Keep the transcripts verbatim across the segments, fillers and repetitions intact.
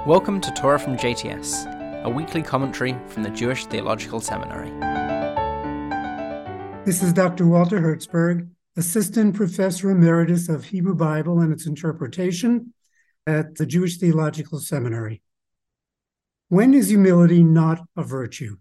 Welcome to Torah from J T S, a weekly commentary from the Jewish Theological Seminary. This is Doctor Walter Hertzberg, Assistant Professor Emeritus of Hebrew Bible and its Interpretation at the Jewish Theological Seminary. When is humility not a virtue?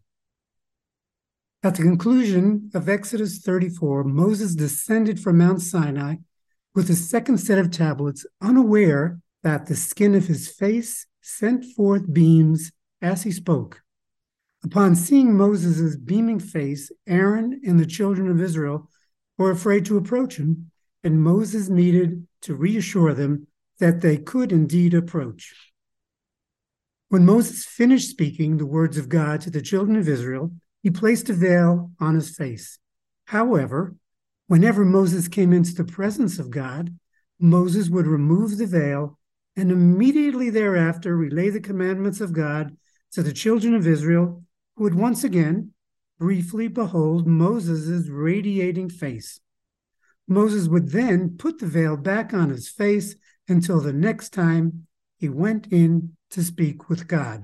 At the conclusion of Exodus thirty-four, Moses descended from Mount Sinai with a second set of tablets, unaware that the skin of his face sent forth beams as he spoke. Upon seeing Moses' beaming face, Aaron and the children of Israel were afraid to approach him, and Moses needed to reassure them that they could indeed approach. When Moses finished speaking the words of God to the children of Israel, he placed a veil on his face. However, whenever Moses came into the presence of God, Moses would remove the veil and immediately thereafter relay the commandments of God to the children of Israel, who would once again briefly behold Moses' radiating face. Moses would then put the veil back on his face until the next time he went in to speak with God.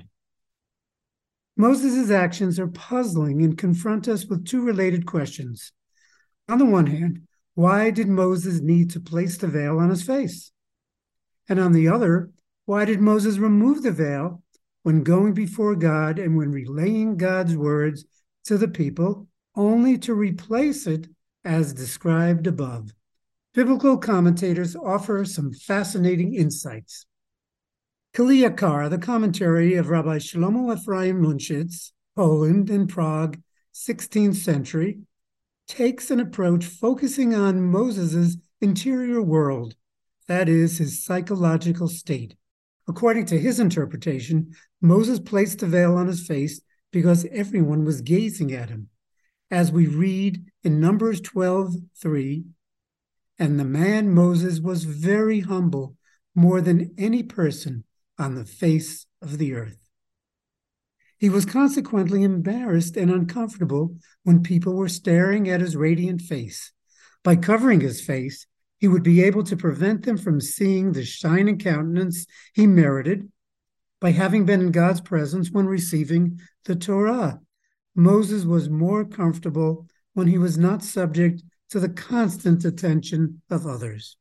Moses' actions are puzzling and confront us with two related questions. On the one hand, why did Moses need to place the veil on his face? And on the other, why did Moses remove the veil when going before God and when relaying God's words to the people, only to replace it as described above? Biblical commentators offer some fascinating insights. Kli Yakar, the commentary of Rabbi Shlomo Ephraim Munchitz, Poland and Prague, sixteenth century, takes an approach focusing on Moses' interior world, that is, his psychological state. According to his interpretation, Moses placed the veil on his face because everyone was gazing at him. As we read in Numbers twelve three, and the man Moses was very humble, more than any person on the face of the earth. He was consequently embarrassed and uncomfortable when people were staring at his radiant face. By covering his face, he would be able to prevent them from seeing the shining countenance he merited by having been in God's presence when receiving the Torah. Moses was more comfortable when he was not subject to the constant attention of others.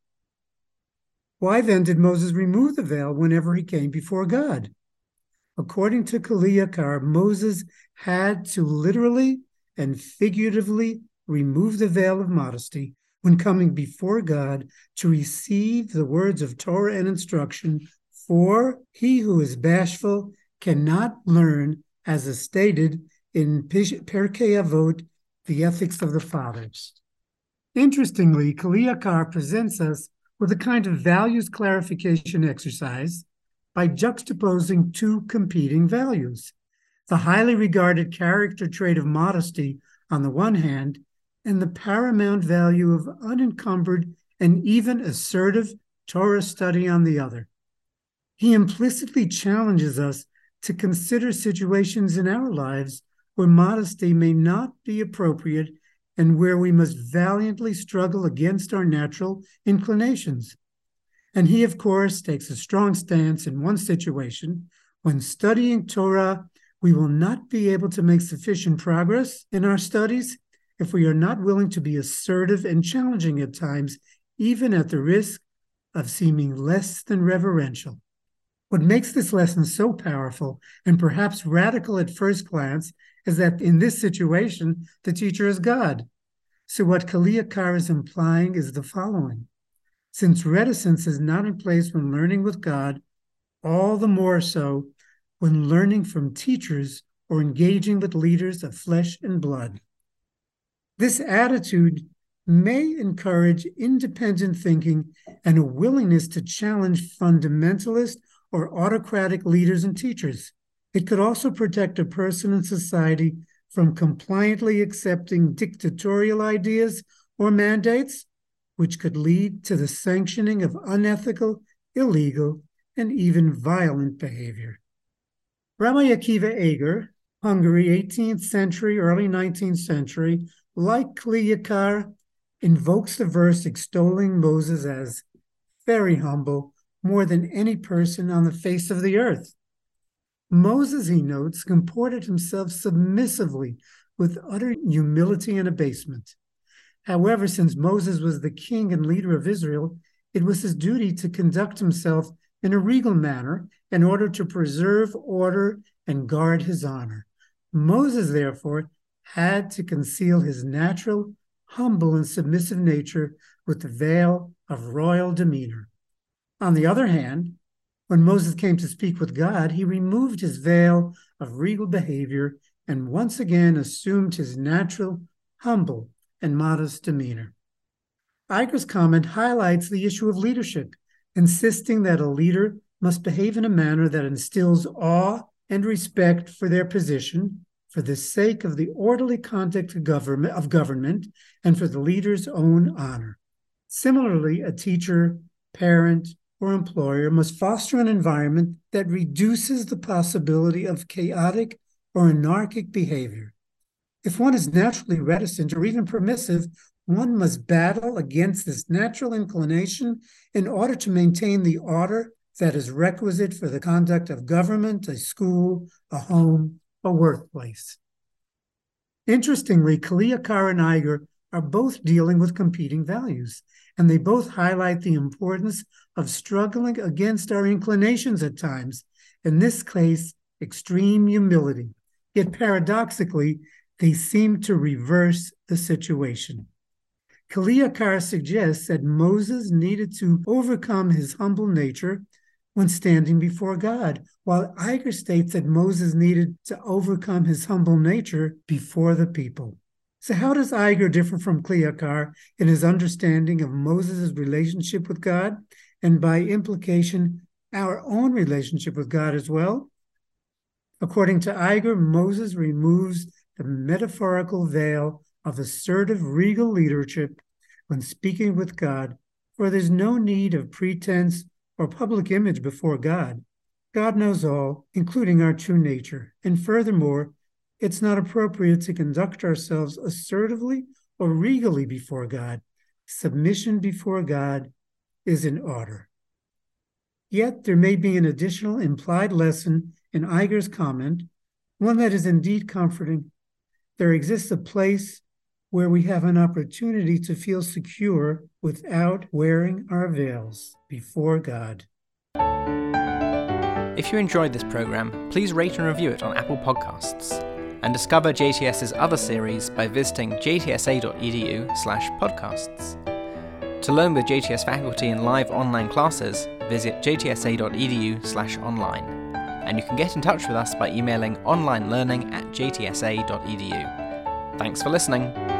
Why then did Moses remove the veil whenever he came before God? According to Kli Yakar, Moses had to literally and figuratively remove the veil of modesty when coming before God to receive the words of Torah and instruction, for he who is bashful cannot learn, as is stated in Pirkei Avot, the Ethics of the Fathers. Interestingly, Kli Yakar presents us with a kind of values clarification exercise by juxtaposing two competing values: the highly regarded character trait of modesty on the one hand, and the paramount value of unencumbered and even assertive Torah study on the other. He implicitly challenges us to consider situations in our lives where modesty may not be appropriate and where we must valiantly struggle against our natural inclinations. And he, of course, takes a strong stance in one situation: when studying Torah, we will not be able to make sufficient progress in our studies if we are not willing to be assertive and challenging at times, even at the risk of seeming less than reverential. What makes this lesson so powerful and perhaps radical at first glance is that in this situation, the teacher is God. So what Kli Yakar is implying is the following: since reticence is not in place when learning with God, all the more so when learning from teachers or engaging with leaders of flesh and blood. This attitude may encourage independent thinking and a willingness to challenge fundamentalist or autocratic leaders and teachers. It could also protect a person in society from compliantly accepting dictatorial ideas or mandates, which could lead to the sanctioning of unethical, illegal, and even violent behavior. Rabbi Akiva Eger, Hungary, eighteenth century, early nineteenth century, like Kli Yakar, invokes the verse extolling Moses as very humble, more than any person on the face of the earth. Moses, he notes, comported himself submissively with utter humility and abasement. However, since Moses was the king and leader of Israel, it was his duty to conduct himself in a regal manner in order to preserve order and guard his honor. Moses, therefore, had to conceal his natural, humble, and submissive nature with the veil of royal demeanor. On the other hand, when Moses came to speak with God, he removed his veil of regal behavior and once again assumed his natural, humble, and modest demeanor. Iger's comment highlights the issue of leadership, insisting that a leader must behave in a manner that instills awe and respect for their position, for the sake of the orderly conduct of government, of government and for the leader's own honor. Similarly, a teacher, parent, or employer must foster an environment that reduces the possibility of chaotic or anarchic behavior. If one is naturally reticent or even permissive, one must battle against this natural inclination in order to maintain the order that is requisite for the conduct of government, a school, a home, a workplace. Interestingly, Kaliakar and Iger are both dealing with competing values, and they both highlight the importance of struggling against our inclinations at times, in this case, extreme humility. Yet paradoxically, they seem to reverse the situation. Kaliakar suggests that Moses needed to overcome his humble nature when standing before God, while Iger states that Moses needed to overcome his humble nature before the people. So how does Iger differ from Kaliakar in his understanding of Moses' relationship with God, and by implication, our own relationship with God as well? According to Iger, Moses removes the metaphorical veil of assertive regal leadership when speaking with God, for there's no need of pretense or public image before God. God knows all, including our true nature, and furthermore, it's not appropriate to conduct ourselves assertively or regally before God. Submission before God is in order. Yet there may be an additional implied lesson in Iger's comment, one that is indeed comforting. There exists a place where we have an opportunity to feel secure without wearing our veils before God. If you enjoyed this program, please rate and review it on Apple Podcasts, and discover JTS's other series by visiting jtsa.edu slash podcasts. To learn with J T S faculty in live online classes, visit jtsa.edu slash online. And you can get in touch with us by emailing onlinelearning at jtsa.edu. Thanks for listening.